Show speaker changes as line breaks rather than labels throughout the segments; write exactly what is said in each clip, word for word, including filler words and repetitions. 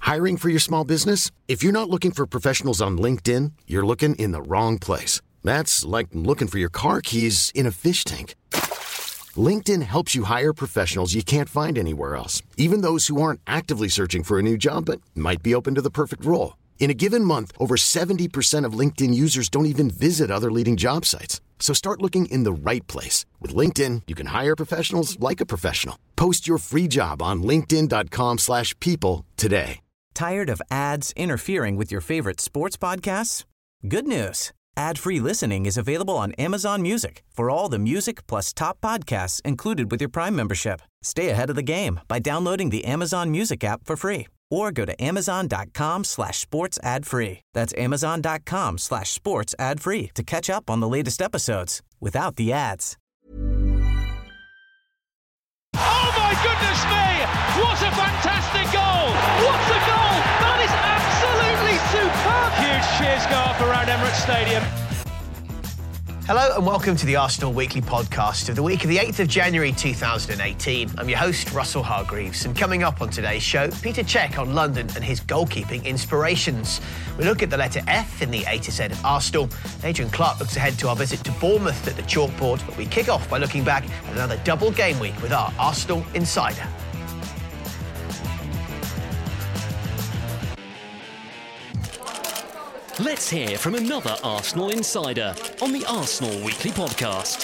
Hiring for your small business? If you're not looking for professionals on LinkedIn, you're looking in the wrong place. That's like looking for your car keys in a fish tank. LinkedIn helps you hire professionals you can't find anywhere else, even those who aren't actively searching for a new job but might be open to the perfect role. In a given month, over seventy percent of LinkedIn users don't even visit other leading job sites. So start looking in the right place. With LinkedIn, you can hire professionals like a professional. Post your free job on linkedin.com slash people today.
Tired of ads interfering with your favorite sports podcasts? Good news. Ad-free listening is available on Amazon Music for all the music plus top podcasts included with your Prime membership. Stay ahead of the game by downloading the Amazon Music app for free or go to amazon.com slash sports ad free. That's amazon.com slash sports ad free to catch up on the latest episodes without the ads.
Oh my goodness me! What a fantastic goal! What a goal! That is absolutely superb! Huge cheers go up around Emirates Stadium.
Hello and welcome to the Arsenal Weekly Podcast of the week of the eighth of January two thousand eighteen. I'm your host, Russell Hargreaves, and coming up on today's show, Peter Cech on London and his goalkeeping inspirations. We look at the letter F in the A to Z of Arsenal. Adrian Clark looks ahead to our visit to Bournemouth at the chalkboard, but we kick off by looking back at another double game week with our Arsenal Insider.
Let's hear from another Arsenal insider on the Arsenal Weekly Podcast.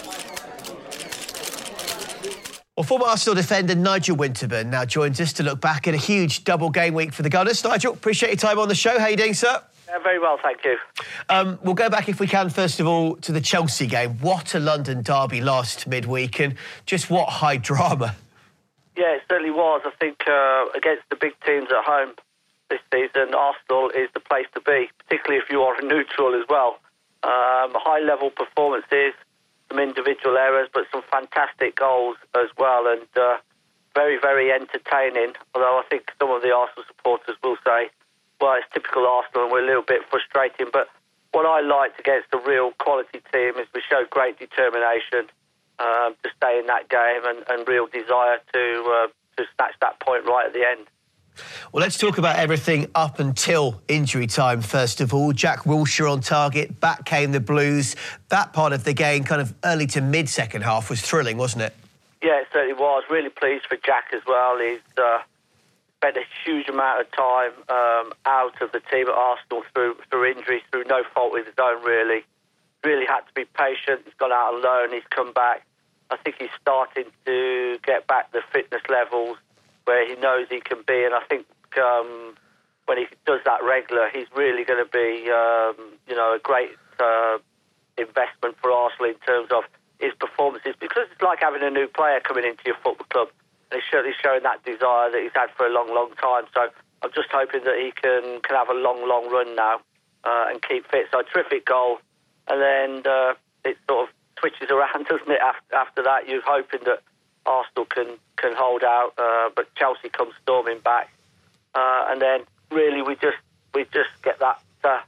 Well, former Arsenal defender Nigel Winterburn now joins us to look back at a huge double game week for the Gunners. Nigel, appreciate your time on the show. How are you doing, sir?
Yeah, very well, thank you.
Um, we'll go back, if we can, first of all, to the Chelsea game. What a London derby last midweek, and just what high drama.
Yeah, it certainly was. I think uh, against the big teams at home this season, Arsenal is the place to be, particularly if you are a neutral as well. Um, high-level performances, some individual errors, but some fantastic goals as well, and uh, very, very entertaining. Although I think some of the Arsenal supporters will say, well, it's typical Arsenal and we're a little bit frustrating. But what I liked against a real quality team is we showed great determination um, to stay in that game and, and real desire to uh, to snatch that point right at the end.
Well, let's talk about everything up until injury time, first of all. Jack Wilshere on target, back came the Blues. That part of the game, kind of early to mid-second half, was thrilling, wasn't it?
Yeah, it certainly was. Really pleased for Jack as well. He's uh, spent a huge amount of time um, out of the team at Arsenal through, through injuries, through no fault of his own, really. Really had to be patient. He's gone out on loan, he's come back. I think he's starting to get back the fitness levels where he knows he can be, and I think um, when he does that regular, he's really going to be, um, you know, a great uh, investment for Arsenal in terms of his performances, because it's like having a new player coming into your football club, and he's certainly showing that desire that he's had for a long, long time. So I'm just hoping that he can, can have a long, long run now uh, and keep fit. So a terrific goal, and then uh, it sort of switches around, doesn't it, after, after that? You're hoping that Arsenal can, can hold out, uh, but Chelsea comes storming back, uh, and then really we just we just get that uh,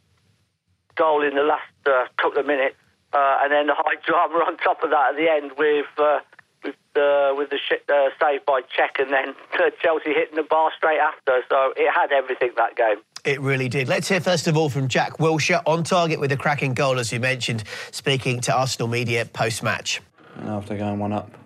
goal in the last uh, couple of minutes, uh, and then the high drama on top of that at the end with uh, with uh, with the sh- uh, save by Cech, and then uh, Chelsea hitting the bar straight after. So it had everything, that game.
It really did. Let's hear first of all from Jack Wilshere, on target with a cracking goal, as you mentioned, speaking to Arsenal media post-match.
And after going one up,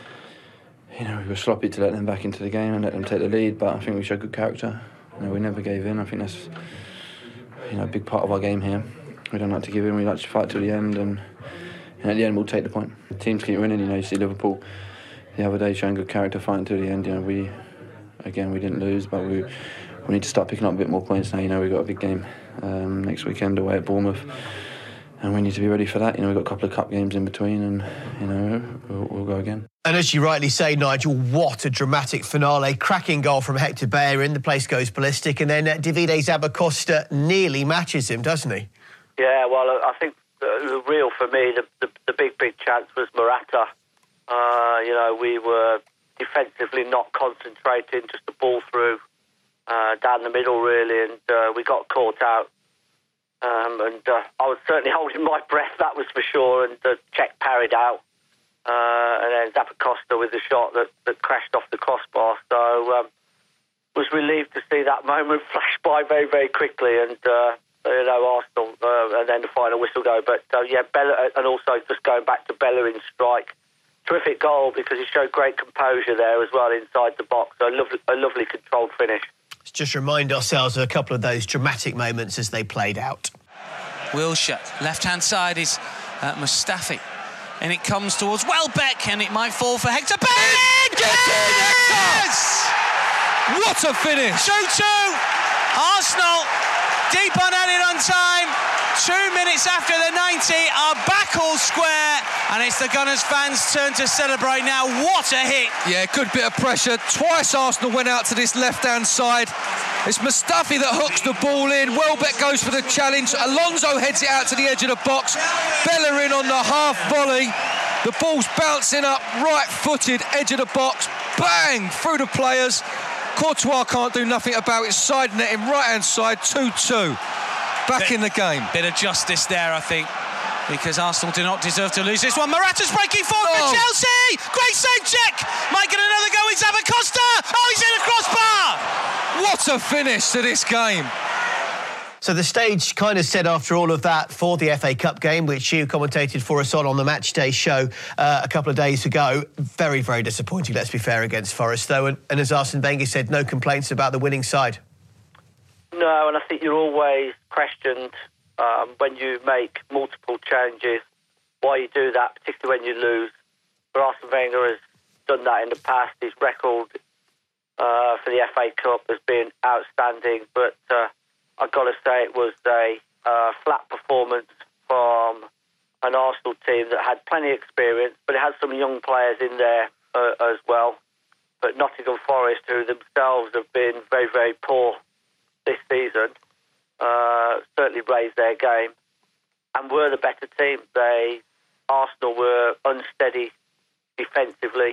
you know, we were sloppy to let them back into the game and let them take the lead, but I think we showed good character. You know, we never gave in. I think that's, you know, a big part of our game here. We don't like to give in. We like to fight till the end, and, and at the end we'll take the point. The teams keep winning. You know, you see Liverpool the other day showing good character, fighting till the end. You know, we again we didn't lose, but we we need to start picking up a bit more points now. You know, we've got a big game um, next weekend away at Bournemouth, and we need to be ready for that. You know, we've got a couple of cup games in between, and you know, we'll, we'll go again.
And as you rightly say, Nigel, what a dramatic finale. Cracking goal from Hector Bellerin. The place goes ballistic. And then uh, Davide Zappacosta nearly matches him, doesn't he?
Yeah, well, I think the real, for me, the, the, the big, big chance was Morata. Uh, you know, we were defensively not concentrating, just the ball through uh, down the middle, really, and uh, we got caught out. Um, and uh, I was certainly holding my breath, that was for sure, and uh, Cech parried out. Uh, and then Zappacosta with the shot that, that crashed off the crossbar. So, um, was relieved to see that moment flash by very, very quickly, and uh, you know, Arsenal, uh, and then the final whistle go. But uh, yeah, Bella, and also just going back to Bellerin's strike, terrific goal because he showed great composure there as well inside the box. So a lovely, a lovely controlled finish.
Let's just remind ourselves of a couple of those dramatic moments as they played out.
Wilshere, left-hand side is uh, Mustafi. And it comes towards Welbeck, and it might fall for Hector Bellerin!
Get in, Hector! What a finish!
two two! Arsenal, deep on added on time. Two minutes after the ninety, are back all square, and it's the Gunners fans' turn to celebrate now. What a hit!
Yeah, good bit of pressure. Twice Arsenal went out to this left-hand side. It's Mustafi that hooks the ball in. Welbeck goes for the challenge. Alonso heads it out to the edge of the box. Bellerin on the half volley. The ball's bouncing up, right-footed, edge of the box. Bang! Through the players. Courtois can't do nothing about it. Side netting, right-hand side, two two. Back bit, in the game.
Bit of justice there, I think, because Arsenal do not deserve to lose this one. Morata's breaking forward
oh.
for Chelsea. Great save, check. Might get another go. It's Costa. Oh, he's in a crossbar.
What a finish to this game.
So the stage kind of set after all of that for the F A Cup game, which you commentated for us on on the Matchday show uh, a couple of days ago. Very, very disappointing, let's be fair, against Forest, though. And, and as Arsene Wenger said, no complaints about the winning side.
No, and I think you're always questioned um, when you make multiple changes, why you do that, particularly when you lose. But Arsene Wenger has done that in the past. His record uh, for the F A Cup has been outstanding, but uh, I've got to say it was a uh, flat performance from an Arsenal team that had plenty of experience, but it had some young players in there uh, as well. But Nottingham Forest, who themselves have been very, very poor this season, uh, certainly raised their game and were the better team. They Arsenal were unsteady defensively,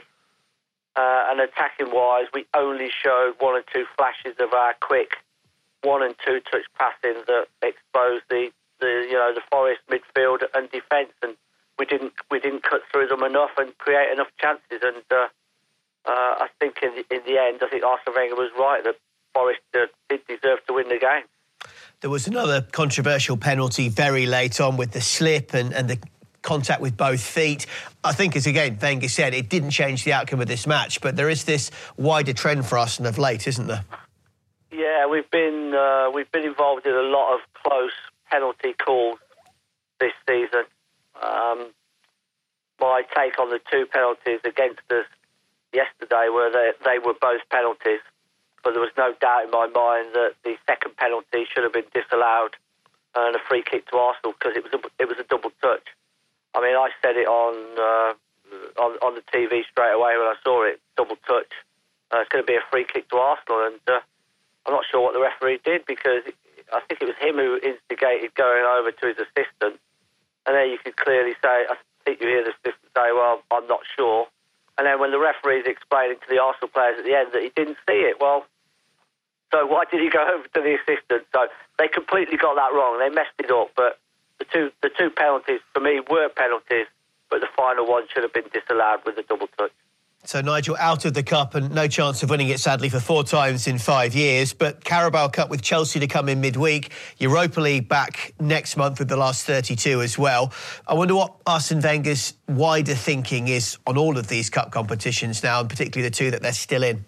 uh, and attacking-wise, we only showed one or two flashes of our quick one and two touch passing that exposed the, the you know the Forest midfield and defence, and we didn't we didn't cut through them enough and create enough chances. And uh, uh, I think in the, in the end, I think Arsene Wenger was right that Forest uh, did deserve to win the game.
There was another controversial penalty very late on with the slip and, and the contact with both feet. I think, as again Wenger said, it didn't change the outcome of this match, but there is this wider trend for Arsenal of late, isn't there?
Yeah, we've been uh, we've been involved in a lot of close penalty calls this season. Um, my take on the two penalties against us yesterday were that they were both penalties, but there was no doubt in my mind that the second penalty should have been disallowed and a free kick to Arsenal because it was a, it was a double touch. I mean, I said it on uh, on on the T V straight away when I saw it, double touch. Uh, it's going to be a free kick to Arsenal, and Uh, I'm not sure what the referee did because I think it was him who instigated going over to his assistant. And then you could clearly say, I think you hear the assistant say, well, I'm not sure. And then when the referee's explaining to the Arsenal players at the end that he didn't see it, well, so why did he go over to the assistant? So they completely got that wrong. They messed it up. But the two the two penalties, for me, were penalties, but the final one should have been disallowed with a double touch.
So Nigel out of the Cup and no chance of winning it, sadly, for four times in five years. But Carabao Cup with Chelsea to come in midweek. Europa League back next month with the last thirty-two as well. I wonder what Arsene Wenger's wider thinking is on all of these cup competitions now, and particularly the two that they're still in.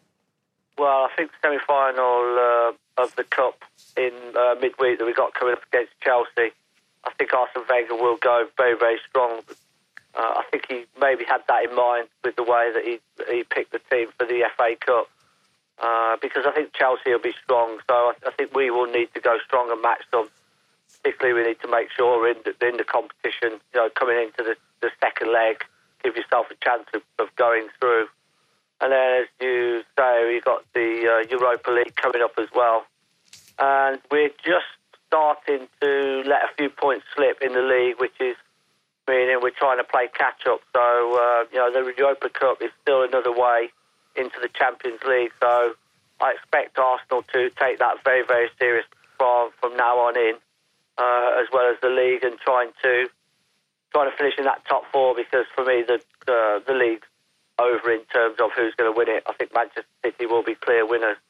Well, I think the semi-final uh, of the Cup in uh, midweek that we've got coming up against Chelsea, I think Arsene Wenger will go very, very strong. Uh, I think he maybe had that in mind with the way that he he picked the team for the F A Cup, uh, because I think Chelsea will be strong. So I, I think we will need to go strong and match them. Particularly, we need to make sure in the, in the competition, you know, coming into the, the second leg, give yourself a chance of, of going through. And then, as you say, we've got the uh, Europa League coming up as well, and we're just starting to let a few points slip in the league, which is meaning we're trying to play catch-up. So, uh, you know, the Europa Cup is still another way into the Champions League. So I expect Arsenal to take that very, very serious from, from now on in, uh, as well as the league, and trying to trying to finish in that top four, because for me, the uh, the league's over in terms of who's going to win it. I think Manchester City will be clear winners.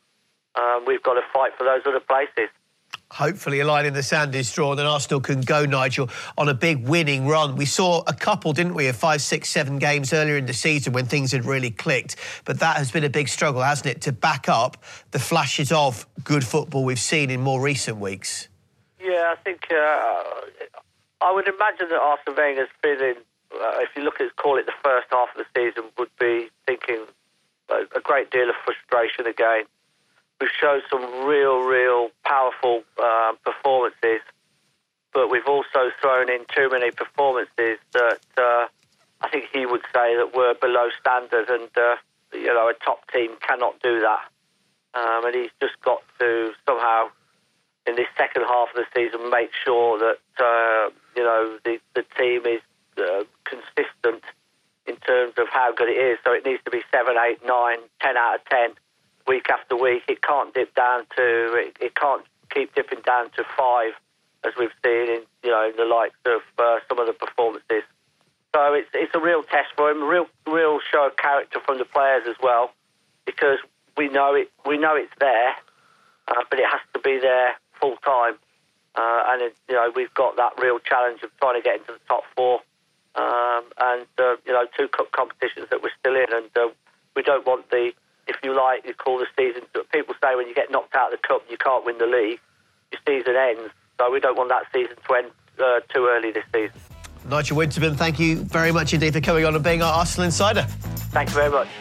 um, we've got to fight for those other places.
Hopefully a line in the sand is drawn and Arsenal can go, Nigel, on a big winning run. We saw a couple, didn't we, of five, six, seven games earlier in the season when things had really clicked. But that has been a big struggle, hasn't it, to back up the flashes of good football we've seen in more recent weeks?
Yeah, I think uh, I would imagine that Arsene Wenger's feeling, uh, if you look at call it the first half of the season, would be thinking a, a great deal of frustration again. We've shown some real, real powerful uh, performances, but we've also thrown in too many performances that uh, I think he would say that were below standard, and uh, you know, a top team cannot do that. Um, and he's just got to somehow, in this second half of the season, make sure that uh, you know the, the team is uh, consistent in terms of how good it is. So it needs to be seven, eight, nine, ten out of ten. Week after week, it can't dip down to it, it can't keep dipping down to five, as we've seen in you know in the likes of uh, some of the performances. So it's it's a real test for him, a real real show of character from the players as well, because we know it we know it's there, uh, but it has to be there full time, uh, and it, you know we've got that real challenge of trying to get into the top four, um, and uh, you know two cup competitions that we're still in, and uh, we don't want the. If you like, you call the season. People say when you get knocked out of the cup, you can't win the league. Your season ends. So we don't want that season to end uh, too early this season.
Nigel Winterburn, thank you very much indeed for coming on and being our Arsenal Insider.
Thank you very much.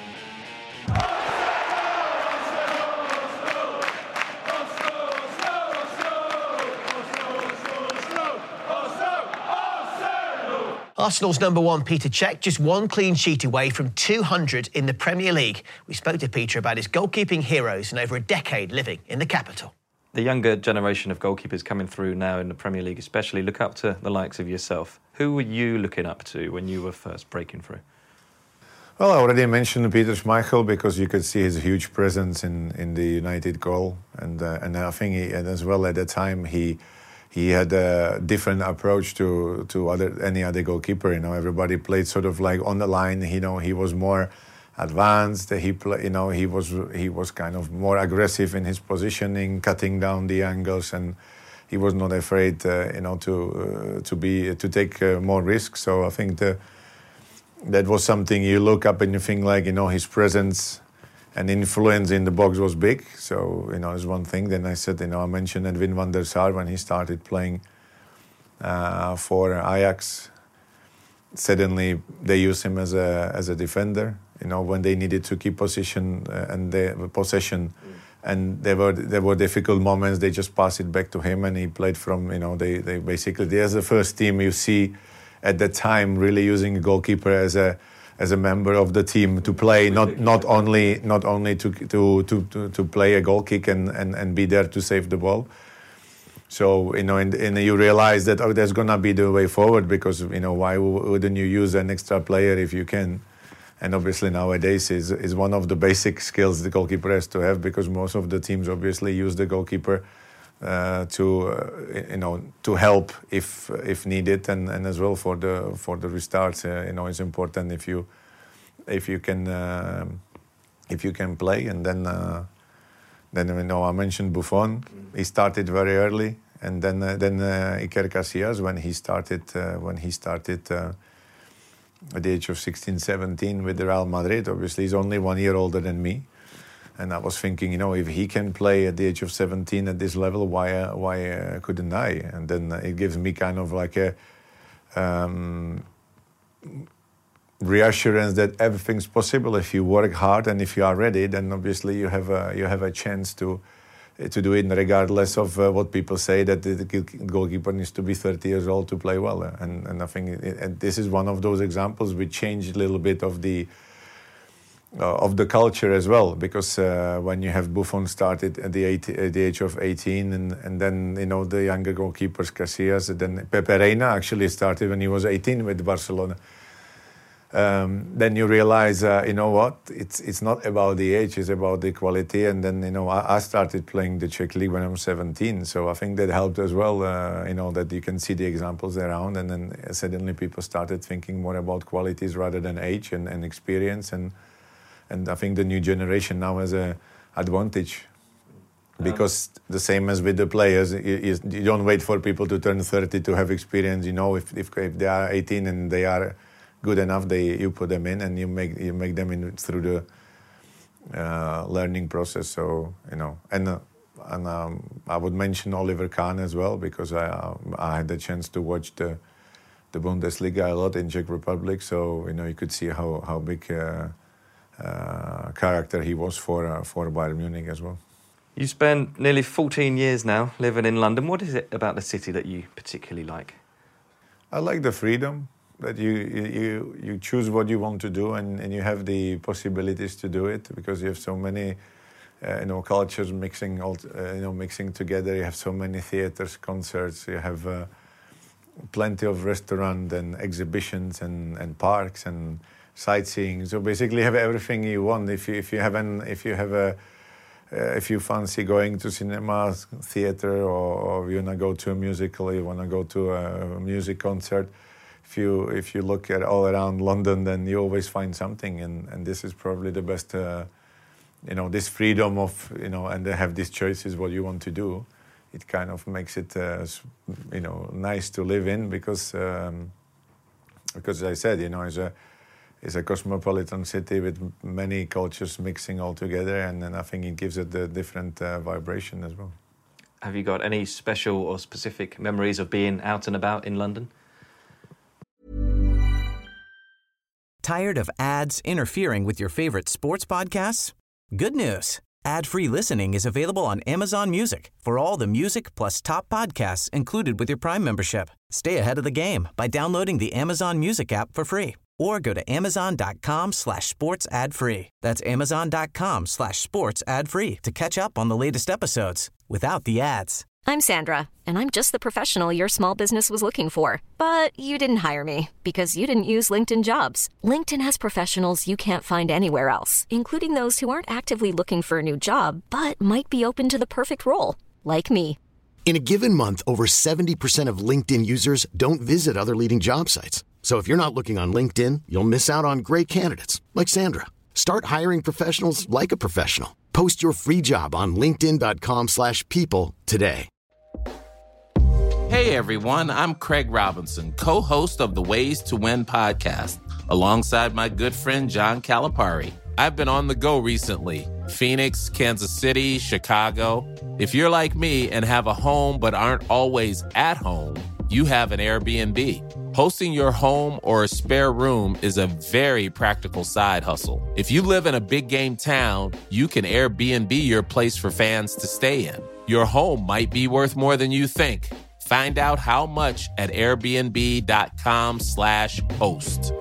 Arsenal's number one, Peter Cech, just one clean sheet away from two hundred in the Premier League. We spoke to Peter about his goalkeeping heroes and over a decade living in the capital.
The younger generation of goalkeepers coming through now in the Premier League especially look up to the likes of yourself. Who were you looking up to when you were first breaking through?
Well, I already mentioned Peter Schmeichel because you could see his huge presence in, in the United goal. And uh, and I think he, and as well at that time he... He had a different approach to to other any other goalkeeper. You know, everybody played sort of like on the line. You know, he was more advanced. He play, you know, he was he was kind of more aggressive in his positioning, cutting down the angles, and he was not afraid, uh, you know, to uh, to be to take uh, more risks. So I think the that was something you look up and you think like, you know, his presence and influence in the box was big, so you know it's one thing. Then I said, you know, I mentioned Edwin van der Sar when he started playing uh, for Ajax. Suddenly they used him as a as a defender. You know, when they needed to keep position uh, and the possession, mm. and there were there were difficult moments. They just passed it back to him, and he played from. You know, they they basically there's the first team you see at that time really using a goalkeeper as a. as a member of the team to play, not not only not only to to to to play a goal kick and, and, and be there to save the ball. So you know, and, and you realize that oh, that's gonna be the way forward, because you know why wouldn't you use an extra player if you can? And obviously nowadays is is one of the basic skills the goalkeeper has to have, because most of the teams obviously use the goalkeeper uh, to uh, you know to help if if needed, and, and as well for the for the restarts. Uh, you know, it's important if you if you can uh, if you can play. And then uh, then you know I mentioned Buffon. He started very early, and then uh, then uh, Iker Casillas when he started uh, when he started. Uh, at the age of sixteen, seventeen with the Real Madrid. Obviously, he's only one year older than me. And I was thinking, you know, if he can play at the age of seventeen at this level, why uh, why uh, couldn't I? And then it gives me kind of like a um, reassurance that everything's possible if you work hard and if you are ready. Then obviously you have a you have a chance to to do it, regardless of uh, what people say that the goalkeeper needs to be thirty years old to play well. And and I think it, and this is one of those examples which changed a little bit of the uh, of the culture as well, because uh, when you have Buffon started at the eighty, at the age of eighteen, and and then you know the younger goalkeepers Casillas, and then Pepe Reina actually started when he was eighteen with Barcelona. Um, then you realize, uh, you know what, it's it's not about the age, it's about the quality. And then, you know, I, I started playing the Czech League when I was seventeen. So I think that helped as well, uh, you know, that you can see the examples around. And then suddenly people started thinking more about qualities rather than age and, and experience. And and I think the new generation now has an advantage. Because um, the same as with the players, you, you don't wait for people to turn thirty to have experience. You know, if, if if they are eighteen and they are good enough, they you put them in and you make you make them in through the uh, learning process. So you know, and uh, and um, I would mention Oliver Kahn as well, because I uh, I had the chance to watch the the Bundesliga a lot in Czech Republic. So you know, you could see how how big uh, uh, character he was for uh, for Bayern Munich as well.
You spent nearly fourteen years now living in London. What is it about the city that you particularly like?
I like the freedom that you you you choose what you want to do, and, and you have the possibilities to do it, because you have so many uh, you know cultures mixing all uh, you know mixing together. You have so many theaters, concerts. You have uh, plenty of restaurants and exhibitions and, and parks and sightseeing. So basically, you have everything you want. If you if you have an if you have a Uh, if you fancy going to cinema, theater, or, or you wanna go to a musical, you wanna go to a music concert, if you if you look at all around London, then you always find something, and, and this is probably the best. Uh, you know, this freedom of you know, and they have these choices what you want to do. It kind of makes it uh, you know nice to live in, because um, because as I said, you know, as a It's a cosmopolitan city with many cultures mixing all together, and then I think it gives it a different uh, vibration as well.
Have you got any special or specific memories of being out and about in London?
Tired of ads interfering with your favorite sports podcasts? Good news. Ad-free listening is available on Amazon Music for all the music plus top podcasts included with your Prime membership. Stay ahead of the game by downloading the Amazon Music app for free, or go to amazon.com slash sports ad free. That's amazon.com slash sports ad free to catch up on the latest episodes without the ads.
I'm Sandra, and I'm just the professional your small business was looking for. But you didn't hire me because you didn't use LinkedIn Jobs. LinkedIn has professionals you can't find anywhere else, including those who aren't actively looking for a new job, but might be open to the perfect role, like me.
In a given month, over seventy percent of LinkedIn users don't visit other leading job sites. So if you're not looking on LinkedIn, you'll miss out on great candidates like Sandra. Start hiring professionals like a professional. Post your free job on linkedin.com slash people today.
Hey everyone, I'm Craig Robinson, co-host of the Ways to Win podcast, alongside my good friend John Calipari. I've been on the go recently. Phoenix, Kansas City, Chicago. If you're like me and have a home but aren't always at home, you have an Airbnb. Hosting your home or a spare room is a very practical side hustle. If you live in a big game town, you can Airbnb your place for fans to stay in. Your home might be worth more than you think. Find out how much at airbnb.com slash host.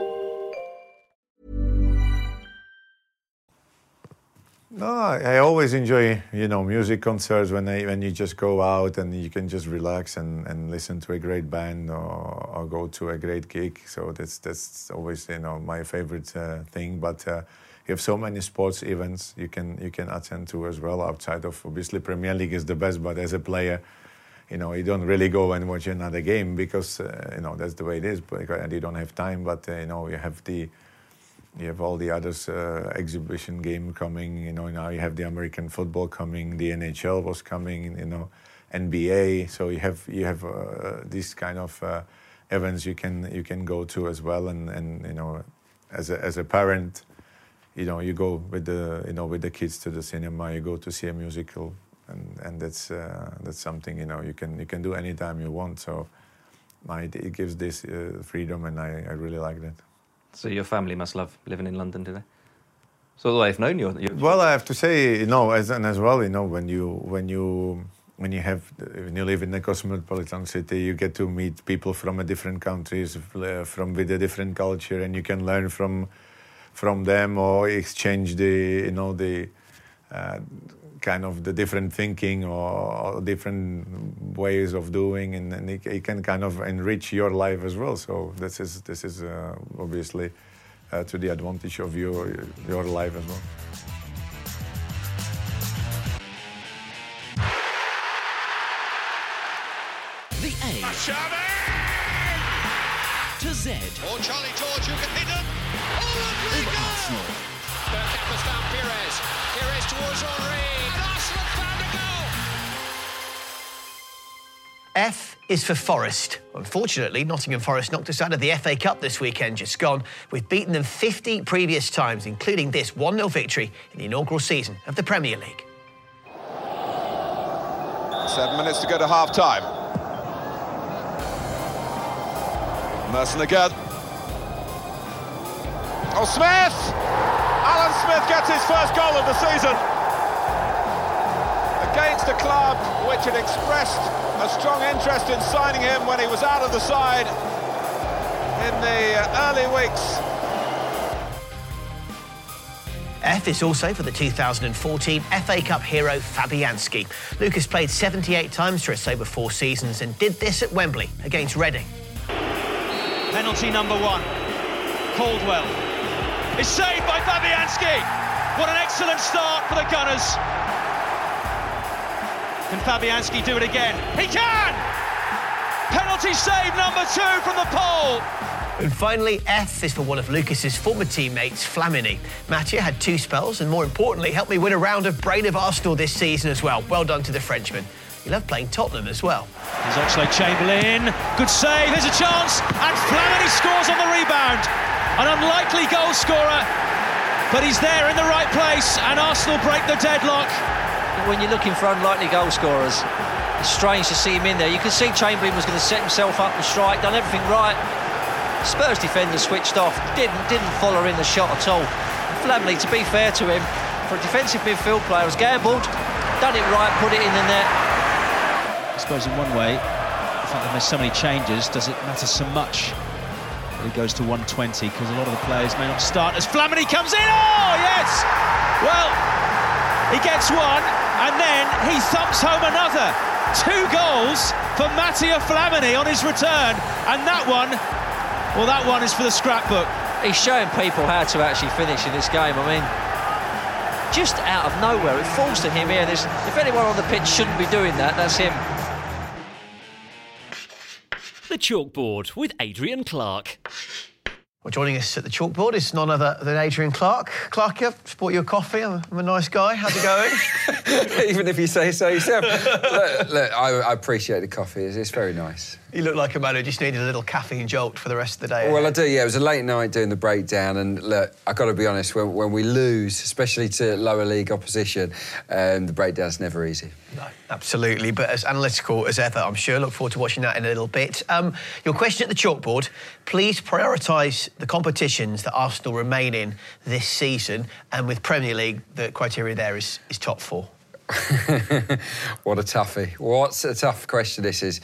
No, I always enjoy, you know, music concerts when I, when you just go out and you can just relax and, and listen to a great band, or, or go to a great gig. So that's that's always, you know, my favorite uh, thing. But uh, you have so many sports events you can you can attend to as well, outside of, obviously, Premier League is the best. But as a player, you know, you don't really go and watch another game because uh, you know that's the way it is. And you don't have time. But uh, you know, you have the You have all the others, uh, exhibition game coming, you know, now you have the American football coming, the N H L was coming, you know, N B A. So you have you have uh, these kind of uh, events you can you can go to as well. And, and you know, as a as a parent, you know, you go with the you know with the kids to the cinema, you go to see a musical, and and that's uh, that's something, you know, you can you can do anytime you want. So my, it gives this uh, freedom, and I, I really like that.
So your family must love living in London, do they? So they've known you. You're...
Well, I have to say, you know, as and as well, you know, when you when you when you have when you live in a cosmopolitan city, you get to meet people from a different countries, uh, from with a different culture, and you can learn from from them, or exchange the you know the uh, kind of the different thinking, or, or different ways of doing, and, and it, it can kind of enrich your life as well. So this is this is uh, obviously uh, to the advantage of your your life as well.
The A to Z.
Or Charlie George, who can hit him. Oh, lovely goal! Perfect for Stan Pires. Pires towards Henry. And Arsenal found a
F is for Forest. Unfortunately, Nottingham Forest knocked us out of the F A Cup this weekend, just gone. We've beaten them fifty previous times, including this one nil victory in the inaugural season of the Premier League.
Seven minutes to go to half-time. Merson again. Oh, Smith! Alan Smith gets his first goal of the season. Against a club which had expressed a strong interest in signing him when he was out of the side in the early weeks.
F is also for the two thousand fourteen F A Cup hero Fabianski. Lucas played seventy-eight times for us over four seasons and did this at Wembley against Reading.
Penalty number one. Caldwell is saved by Fabianski. What an excellent start for the Gunners. Can Fabianski do it again? He can! Penalty save number two from the pole.
And finally, F is for one of Lucas's former teammates, Flamini. Mathieu had two spells and, more importantly, helped me win a round of Brain of Arsenal this season as well. Well done to the Frenchman. He loved playing Tottenham as well.
Here's Oxlade-Chamberlain. Good save, there's a chance, and Flamini scores on the rebound. An unlikely goal scorer, but he's there in the right place, and Arsenal break the deadlock.
When you're looking for unlikely goal scorers, it's strange to see him in there. You can see Chamberlain was going to set himself up and strike, done everything right. Spurs defender switched off, didn't didn't follow in the shot at all. Flamini, to be fair to him, for a defensive midfield player, has gambled, done it right, put it in the net.
I suppose in one way, the fact that there's so many changes, does it matter so much that he goes to one twenty, because a lot of the players may not start as Flamini comes in. Oh, yes! Well, he gets one, and then he thumps home another. Two goals for Mathieu Flamini on his return, and that one, well, that one is for the scrapbook.
He's showing people how to actually finish in this game. I mean, just out of nowhere, it falls to him here. There's, if anyone on the pitch shouldn't be doing that, that's him.
The Chalkboard with Adrian Clark.
Well, joining us at the Chalkboard is none other than Adrian Clark. Clark, I've bought you a coffee. I'm a, I'm a nice guy. How's it going?
Even if you say so yourself. look, look I, I appreciate the coffee. It's, it's very nice.
You look like a man who just needed a little caffeine jolt for the rest of the day.
Well, I do, yeah. It was a late night doing the breakdown, and look, I've got to be honest, when, when we lose, especially to lower league opposition, um, the breakdown's never easy.
No, absolutely. But as analytical as ever, I'm sure. Look forward to watching that in a little bit. Um, your question at the Chalkboard, please prioritise the competitions that Arsenal remain in this season, and with Premier League, the criteria there is, is top four.
What a toughie. What a tough question this is.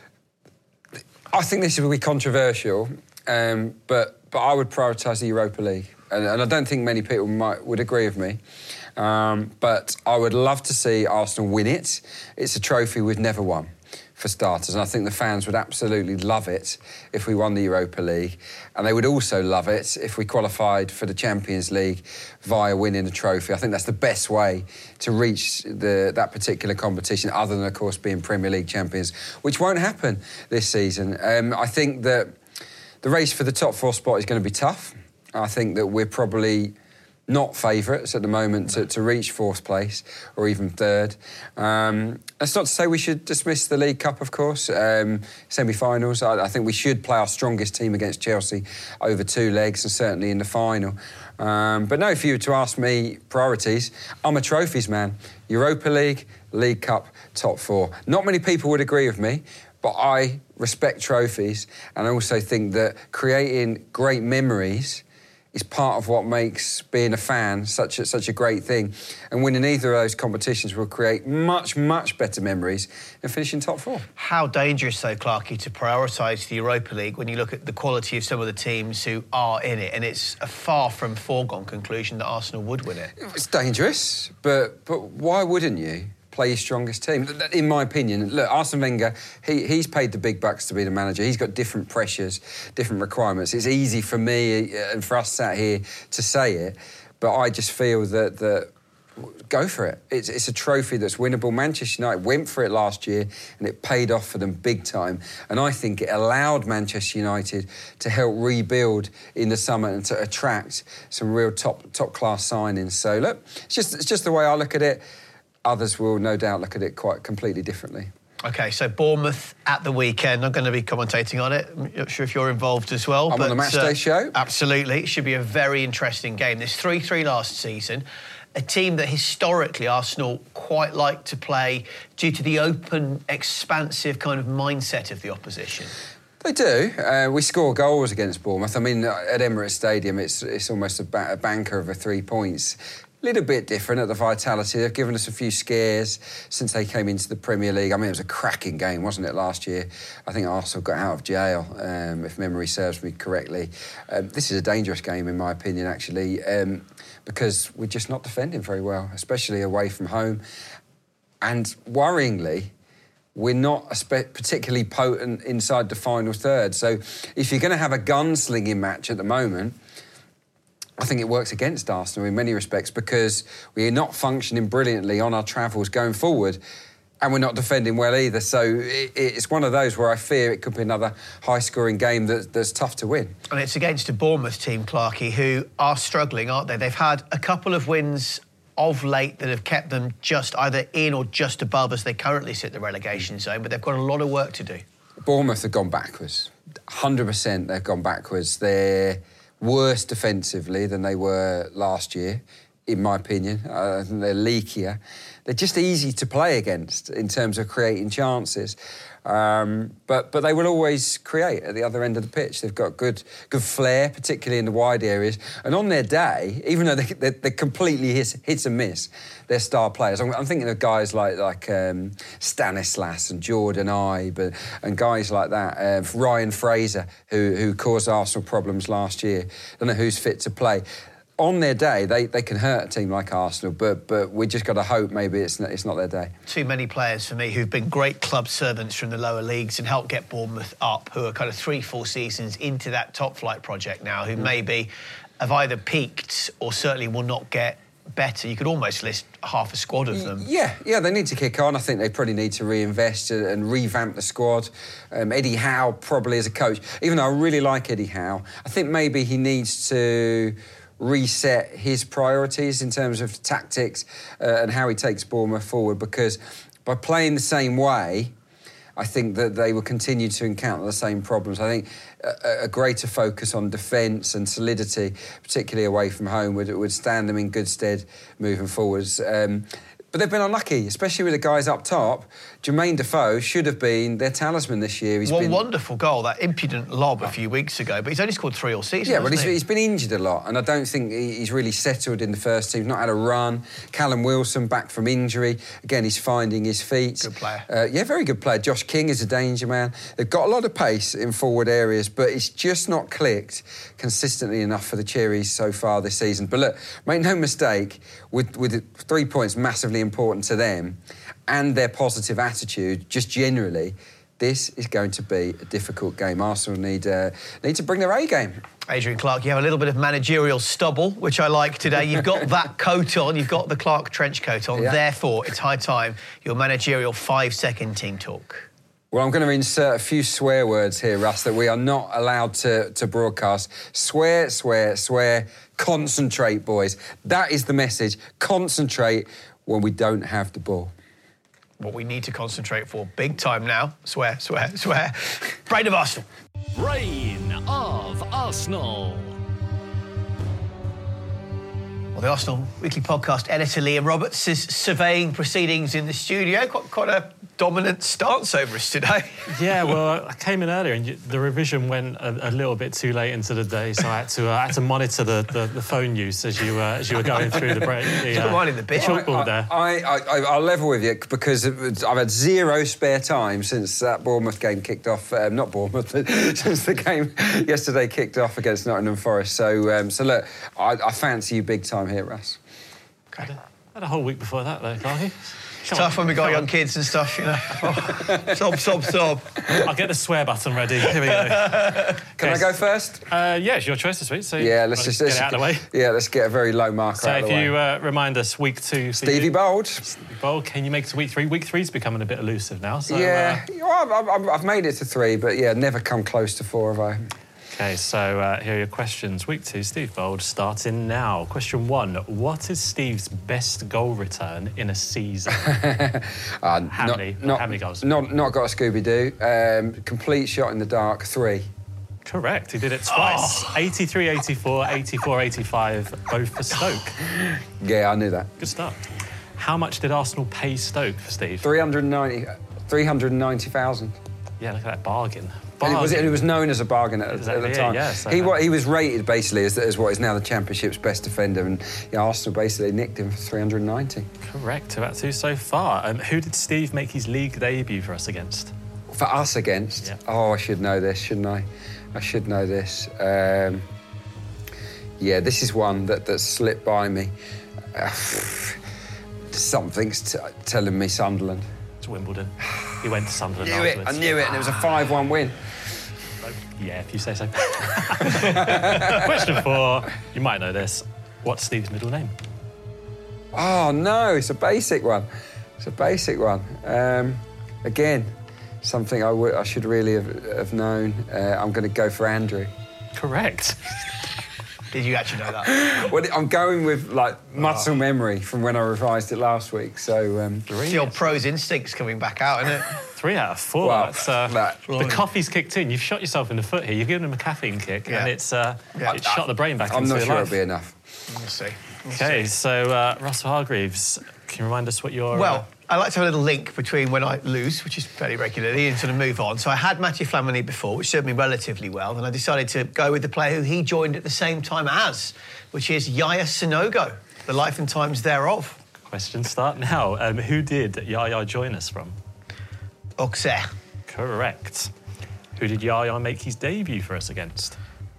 I think this will be controversial, um, but but I would prioritise the Europa League, and, and I don't think many people might would agree with me. Um, but I would love to see Arsenal win it. It's a trophy we've never won, for starters, and I think the fans would absolutely love it if we won the Europa League, and they would also love it if we qualified for the Champions League via winning a trophy. I think that's the best way to reach the, that particular competition, other than, of course, being Premier League champions, which won't happen this season. Um, I think that the race for the top four spot is going to be tough. I think that we're probably not favourites at the moment to, to reach fourth place or even third. Um, that's not to say we should dismiss the League Cup, of course. Um, semi-finals, I, I think we should play our strongest team against Chelsea over two legs, and certainly in the final. Um, but no, if you were to ask me priorities, I'm a trophies man. Europa League, League Cup, top four. Not many people would agree with me, but I respect trophies, and I also think that creating great memories is part of what makes being a fan such a, such a great thing. And winning either of those competitions will create much, much better memories than finishing top four.
How dangerous, though, Clarkie, to prioritise the Europa League when you look at the quality of some of the teams who are in it, and it's a far from foregone conclusion that Arsenal would win it?
It's dangerous, but but why wouldn't you play your strongest team? In my opinion, look, Arsene Wenger, he, he's paid the big bucks to be the manager. He's got different pressures, different requirements. It's easy for me and for us sat here to say it, but I just feel that, that go for it. It's, it's a trophy that's winnable. Manchester United went for it last year and it paid off for them big time. And I think it allowed Manchester United to help rebuild in the summer and to attract some real top, top-class signings. So, look, it's just, it's just the way I look at it. Others will no doubt look at it quite completely differently.
OK, so Bournemouth at the weekend. I'm going to be commentating on it. I'm not sure if you're involved as well.
I'm
but,
on the matchday uh, show.
Absolutely. It should be a very interesting game. There's three three last season. A team that historically Arsenal quite like to play due to the open, expansive kind of mindset of the opposition.
They do. Uh, we score goals against Bournemouth. I mean, at Emirates Stadium, it's it's almost a, ba- a banker of a three points. A little bit different at the Vitality. They've given us a few scares since they came into the Premier League. I mean, it was a cracking game, wasn't it, last year? I think Arsenal got out of jail, um, if memory serves me correctly. Um, this is a dangerous game, in my opinion, actually, um, because we're just not defending very well, especially away from home. And worryingly, we're not particularly potent inside the final third. So if you're going to have a gunslinging match at the moment, I think it works against Arsenal in many respects because we're not functioning brilliantly on our travels going forward and we're not defending well either. So it, it's one of those where I fear it could be another high-scoring game that, that's tough to win.
And it's against a Bournemouth team, Clarkey, who are struggling, aren't they? They've had a couple of wins of late that have kept them just either in or just above as they currently sit the relegation zone, but they've got a lot of work to do.
Bournemouth have gone backwards. one hundred percent they've gone backwards. They're worse defensively than they were last year, in my opinion. Uh, I think they're leakier. They're just easy to play against in terms of creating chances. Um, but but they will always create at the other end of the pitch. They've got good good flair, particularly in the wide areas. And on their day, even though they, they're, they're completely hit, hit and miss, they're star players. I'm, I'm thinking of guys like like um, Stanislas and Jordan Ibe and, and guys like that. Uh, Ryan Fraser, who who caused Arsenal problems last year. I don't know who's fit to play. On their day, they, they can hurt a team like Arsenal, but but we just got to hope maybe it's not, it's not their day.
Too many players for me who've been great club servants from the lower leagues and helped get Bournemouth up, who are kind of three, four seasons into that top flight project now, who mm. maybe have either peaked or certainly will not get better. You could almost list half a squad of them.
Yeah, yeah, they need to kick on. I think they probably need to reinvest and revamp the squad. Um, Eddie Howe probably as a coach, even though I really like Eddie Howe, I think maybe he needs to reset his priorities in terms of tactics uh, and how he takes Bournemouth forward, because by playing the same way, I think that they will continue to encounter the same problems. I think a, a greater focus on defence and solidity, particularly away from home, would, would stand them in good stead moving forwards. Um, But they've been unlucky, especially with the guys up top. Jermaine Defoe should have been their talisman this year. He's
One
been...
wonderful goal, that impudent lob a few weeks ago, but he's only scored three all season.
Yeah, well, he's,
he?
he's been injured a lot, and I don't think he's really settled in the first team. He's not had a run. Callum Wilson back from injury. Again, he's finding his feet.
Good player.
Uh, yeah, very good player. Josh King is a danger man. They've got a lot of pace in forward areas, but it's just not clicked consistently enough for the Cherries so far this season. But look, make no mistake, with, with three points massively important to them, and their positive attitude, just generally, this is going to be a difficult game. Arsenal need uh, need to bring their A game.
Adrian Clark, you have a little bit of managerial stubble, which I like today. You've got that coat on, you've got the Clark trench coat on. Yeah. Therefore, it's high time your managerial five-second team talk.
Well, I'm going to insert a few swear words here, Russ, that we are not allowed to, to broadcast. Swear, swear, swear. Concentrate, boys. That is the message. Concentrate when we don't have the ball.
What we need to concentrate for big time now. Swear, swear, swear. Brain of Arsenal.
Brain of Arsenal.
Well, the Arsenal Weekly Podcast editor Liam Roberts is surveying proceedings in the studio. Quite, quite a dominant stance over us today.
Yeah, well, I came in earlier and the revision went a, a little bit too late into the day, so I had to uh, I had to monitor the, the, the phone use as you uh, as you were going through the break. The,
uh, minding the bit.
The chalkboard there.
I, I, I, I'll level with you because it was, I've had zero spare time since that Bournemouth game kicked off. Um, not Bournemouth, but since the game yesterday kicked off against Nottingham Forest. So, um, so look, I, I fancy you big time here, Russ.
Okay. Had a, had a whole week before that, though, Clarky.
It's tough when we got young kids and stuff, you know. Oh, sob, sob, sob.
I'll get the swear button ready. Here we go.
Can okay. I go first?
Uh, yeah, it's your choice this week. So
yeah, let's just
get
let's,
it out of the way.
Yeah, let's get a very low marker
so
out of the way.
So if you uh, remind us, week two...
Stevie Bold.
Stevie Bold, can you make it to week three? Week three's becoming a bit elusive now. So,
yeah,
uh...
well, I've, I've made it to three, but yeah, never come close to four, have I?
OK, so uh, here are your questions. Week two, Steve Bold, starting now. Question one, what is Steve's best goal return in a season?
uh,
how,
not,
many,
not,
how many goals?
Not, not got a Scooby-Doo. Um, complete shot in the dark, three.
Correct, he did it twice. Oh. eighty-three eighty-four, eighty-four eighty-five, both for Stoke.
Yeah, I knew that.
Good start. How much did Arsenal pay Stoke for Steve?
three hundred ninety, three hundred ninety thousand.
Yeah, look at that bargain.
And it, was, it was known as a bargain at,
exactly,
at the time.
Yeah, so
he, he was rated basically as, as what is now the Championship's best defender, and yeah, Arsenal basically nicked him for three hundred ninety.
Correct, two out of two so far. Um, who did Steve make his league debut for us against?
For us against? Yeah. Oh, I should know this, shouldn't I? I should know this. Um, yeah, this is one that, that slipped by me. Uh, something's t telling me Sunderland.
It's Wimbledon. He went to Sunderland
I knew
afterwards.
it, I knew it, and it was a five one win.
Yeah, if you say so. Question four, you might know this. What's Steve's middle name?
Oh, no, it's a basic one. It's a basic one. Um, again, something I, w I should really have, have known. Uh, I'm going to go for Andrew.
Correct.
Did you actually know that?
Well, I'm going with, like, muscle oh. memory from when I revised it last week, so... Um,
It's the old pro's instincts coming back out, isn't it?
Three out of four.
Well,
That's, uh,
that,
the coffee's kicked in. You've shot yourself in the foot here. You've given him a caffeine kick, yeah. and it's, uh,
yeah.
it's shot the brain back
I'm
into
not
your
sure
life.
it'll be enough.
We'll see. We'll
OK,
see.
so, uh, Russell Hargreaves, can you remind us what your...
Well,
uh,
I like to have a little link between when I lose, which is fairly regularly, and sort of move on. So I had Mathieu Flamini before, which served me relatively well, and I decided to go with the player who he joined at the same time as, which is Yaya Sanogo, the life and times thereof.
Question start now. Um, who did Yaya join us from?
Auxerre.
Correct. Who did Yaya make his debut for us against?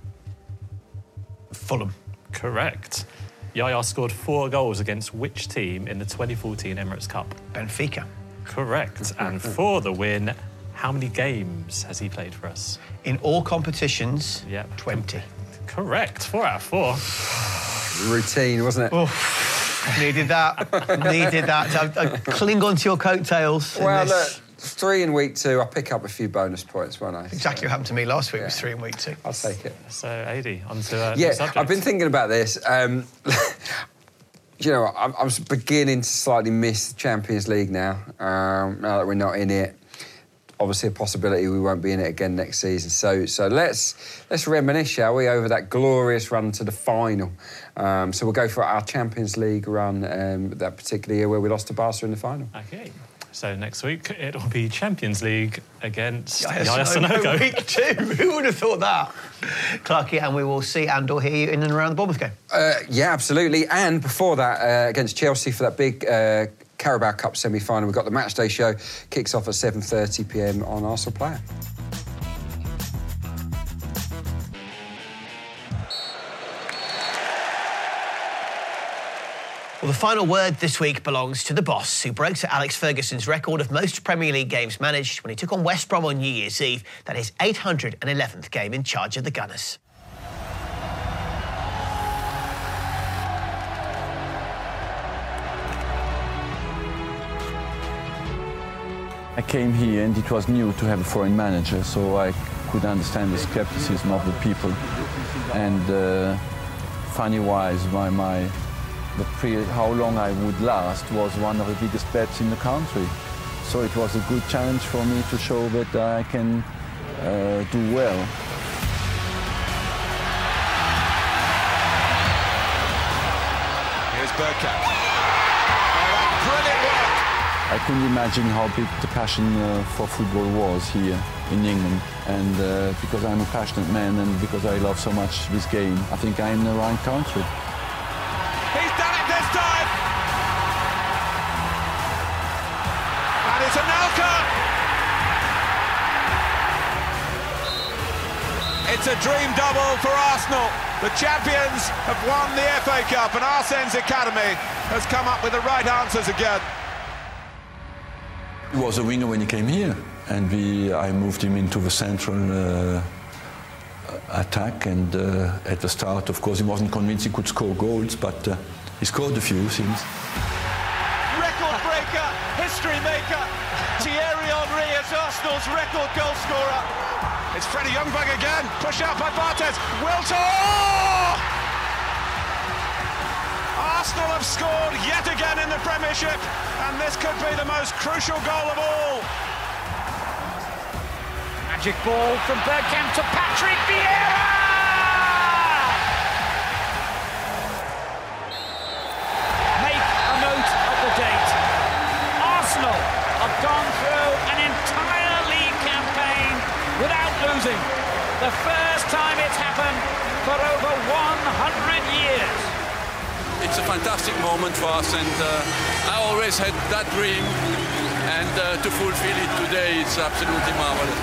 Fulham.
Correct. Yaya scored four goals against which team in the twenty fourteen Emirates Cup?
Benfica.
Correct. And for the win, how many games has he played for us?
In all competitions,
yep.
twenty.
Correct. Four out of four.
Routine, wasn't it?
Oh, needed that. Needed that. I, I cling on to your coattails.
Well, look, three in week two. I'll pick up a few bonus points, won't I?
Exactly
so,
what happened to me last week
yeah.
was three in week two.
I'll take it.
So, Adi, on to uh,
yeah,
the subject.
I've been thinking about this. Um, you know, I'm, I'm beginning to slightly miss the Champions League now, um, now that we're not in it. Obviously, a possibility we won't be in it again next season. So, so let's let's reminisce, shall we, over that glorious run to the final. Um, so we'll go for our Champions League run um, that particular year where we lost to Barca in the final.
OK. So next week, it'll be Champions League against
Yaya
Yaya Sanogo.
Week two. Who would have thought that? Clarky, and we will see and or hear you in and around the Bournemouth game.
Uh, yeah, absolutely. And before that, uh, against Chelsea for that big uh, Carabao Cup semi-final, we've got the Matchday show. Kicks off at seven thirty p m on Arsenal Player.
Well, the final word this week belongs to the boss, who broke Sir Alex Ferguson's record of most Premier League games managed when he took on West Brom on New Year's Eve. That is eight hundred eleventh game in charge of the Gunners.
I came here and it was new to have a foreign manager, so I could understand the skepticism of the people. And uh, funny-wise, my, my, the pre how long I would last was one of the biggest bets in the country. So it was a good challenge for me to show that I can uh, do well.
Here's Bergkamp. Oh, brilliant work.
I couldn't imagine how big the passion uh, for football was here in England. And uh, because I'm a passionate man and because I love so much this game, I think I'm in the right country.
He's done it this time! And it's Anelka! It's a dream double for Arsenal. The champions have won the F A Cup and Arsene's Academy has come up with the right answers again.
He was a winger when he came here, and we, I moved him into the central uh, attack, and uh, at the start, of course, he wasn't convinced he could score goals, but uh, he scored a few, seems.
Record breaker, history maker, Thierry Henry is Arsenal's record goal scorer. It's Freddie Ljungberg again, pushed out by Barthez. Wiltor! Oh! Arsenal have scored yet again in the Premiership, and this could be the most crucial goal of all.
Magic ball from Bergkamp to Patrick Vieira! Make a note of the date. Arsenal have gone through an entire league campaign without losing. The first time it's happened for over one hundred years.
It's a fantastic moment for us, and uh, I always had that dream, and uh, to fulfill it today, it's absolutely marvelous.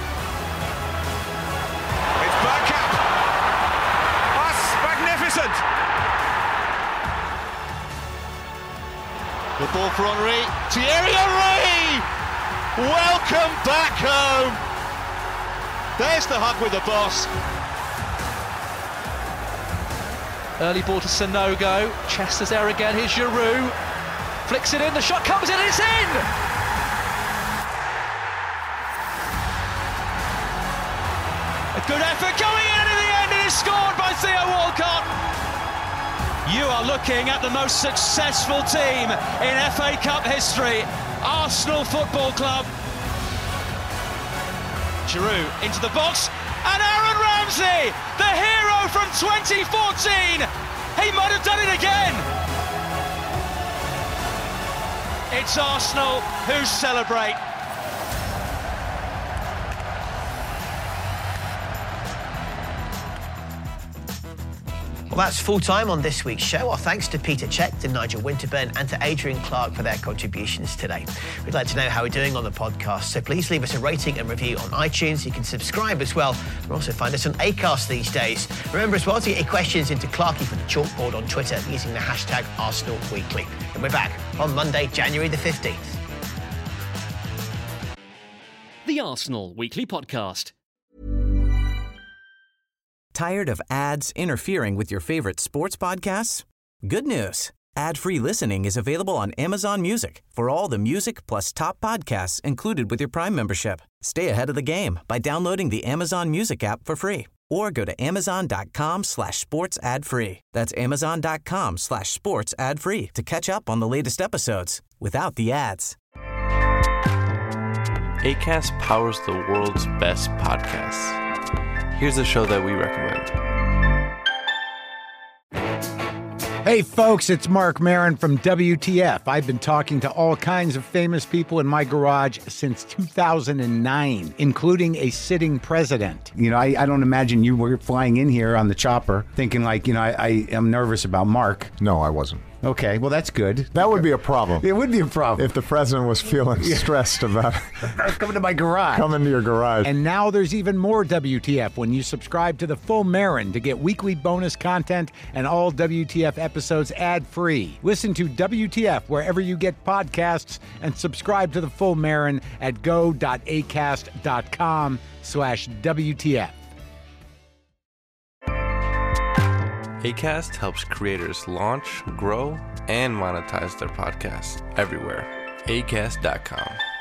It's Bergkamp. That's magnificent.
The ball for Henry. Thierry Henry! Welcome back home. There's the hug with the boss. Early ball to Sanogo. Chester's there again. Here's Giroud. Flicks it in. The shot comes in. It's in! A good effort going in at the end. It is scored by Theo Walcott. You are looking at the most successful team in F A Cup history, Arsenal Football Club. Giroud into the box, and Aaron Ramsey, the hero from twenty fourteen. He might have done it again. It's Arsenal who celebrate.
Well, that's full time on this week's show. Our thanks to Peter Cech, to Nigel Winterburn, and to Adrian Clark for their contributions today. We'd like to know how we're doing on the podcast, so please leave us a rating and review on iTunes. You can subscribe as well. You can also find us on Acast these days. Remember as well to get your questions into Clarky for the chalkboard on Twitter using the hashtag Arsenal Weekly. And we're back on Monday, January the fifteenth.
The Arsenal Weekly Podcast.
Tired of ads interfering with your favorite sports podcasts? Good news. Ad-free listening is available on Amazon Music for all the music plus top podcasts included with your Prime membership. Stay ahead of the game by downloading the Amazon Music app for free or go to amazon.com slash sports ad free. That's amazon.com slash sports ad free to catch up on the latest episodes without the ads.
Acast powers the world's best podcasts. Here's a show that we recommend.
Hey folks, it's Mark Maron from W T F. I've been talking to all kinds of famous people in my garage since two thousand nine, including a sitting president. You know, I, I don't imagine you were flying in here on the chopper thinking like, you know, I, I am nervous about Mark.
No, I wasn't.
Okay, well, that's good.
That would be a problem.
It would be a problem.
If the president was feeling stressed about
coming to my garage.
Coming to your garage.
And now there's even more W T F when you subscribe to the Full Marin to get weekly bonus content and all W T F episodes ad-free. Listen to W T F wherever you get podcasts and subscribe to the Full Marin at go.acast.com slash WTF.
Acast helps creators launch, grow, and monetize their podcasts everywhere. acast dot com.